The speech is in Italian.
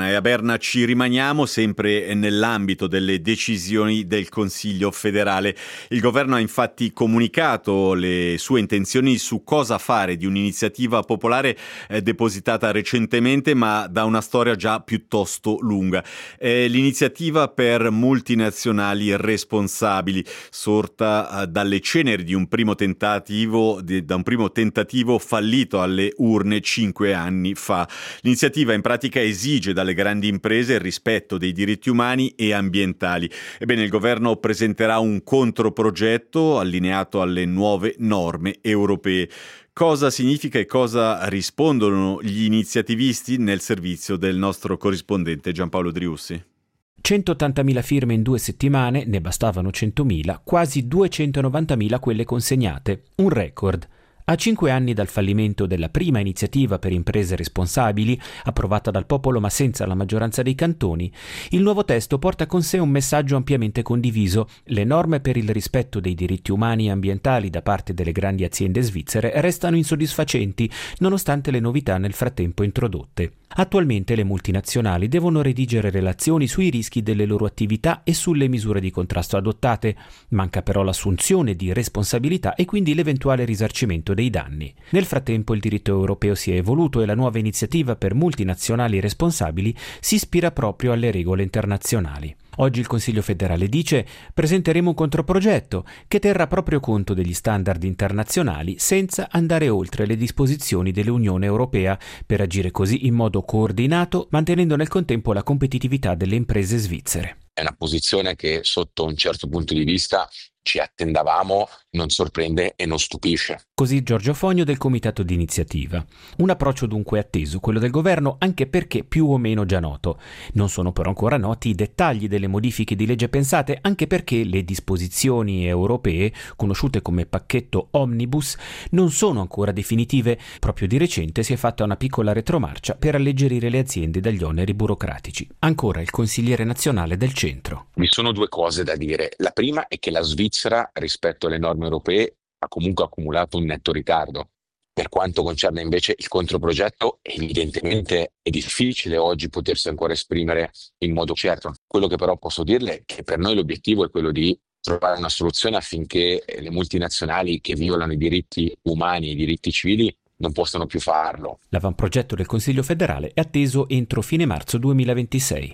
Berna, e a Berna ci rimaniamo sempre nell'ambito delle decisioni del Consiglio federale. Il governo ha infatti comunicato le sue intenzioni su cosa fare di un'iniziativa popolare depositata recentemente, ma da una storia già piuttosto lunga. L'iniziativa per multinazionali responsabili, sorta dalle ceneri di un primo tentativo fallito alle urne 5 anni fa. L'iniziativa in pratica esige dalle grandi imprese il rispetto dei diritti umani e ambientali. Ebbene, il governo presenterà un controprogetto allineato alle nuove norme europee. Cosa significa e cosa rispondono gli iniziativisti? Nel servizio del nostro corrispondente Giampaolo Driussi. 180.000 firme in 2 settimane, ne bastavano 100.000, quasi 290.000 quelle consegnate, un record. A 5 anni dal fallimento della prima iniziativa per imprese responsabili, approvata dal popolo ma senza la maggioranza dei cantoni, il nuovo testo porta con sé un messaggio ampiamente condiviso. Le norme per il rispetto dei diritti umani e ambientali da parte delle grandi aziende svizzere restano insoddisfacenti, nonostante le novità nel frattempo introdotte. Attualmente le multinazionali devono redigere relazioni sui rischi delle loro attività e sulle misure di contrasto adottate. Manca però l'assunzione di responsabilità e quindi l'eventuale risarcimento dei danni. Nel frattempo il diritto europeo si è evoluto e la nuova iniziativa per multinazionali responsabili si ispira proprio alle regole internazionali. Oggi il Consiglio federale dice: presenteremo un controprogetto che terrà proprio conto degli standard internazionali senza andare oltre le disposizioni dell'Unione Europea, per agire così in modo coordinato, mantenendo nel contempo la competitività delle imprese svizzere. È una posizione che sotto un certo punto di vista ci attendavamo, non sorprende e non stupisce. Così Giorgio Fogno del Comitato d'Iniziativa. Un approccio dunque atteso, quello del governo, anche perché più o meno già noto. Non sono però ancora noti i dettagli delle modifiche di legge pensate, anche perché le disposizioni europee, conosciute come pacchetto Omnibus, non sono ancora definitive. Proprio di recente si è fatta una piccola retromarcia per alleggerire le aziende dagli oneri burocratici. Ancora il consigliere nazionale del centro. Vi sono 2 cose da dire. La prima è che la Svizzera rispetto alle norme europee ha comunque accumulato un netto ritardo. Per quanto concerne invece il controprogetto, evidentemente è difficile oggi potersi ancora esprimere in modo certo. Quello che però posso dirle è che per noi l'obiettivo è quello di trovare una soluzione affinché le multinazionali che violano i diritti umani e i diritti civili non possano più farlo. L'avamprogetto del Consiglio federale è atteso entro fine marzo 2026.